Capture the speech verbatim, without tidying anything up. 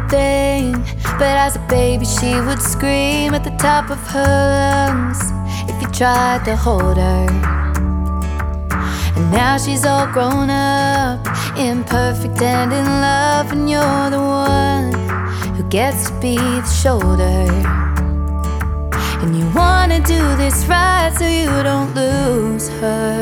thing, but as a baby she would scream at the top of her lungs if you tried to hold her. And now she's all grown up, imperfect and in love, and you're the one who gets to be the shoulder. And you wanna do this right so you don't lose her.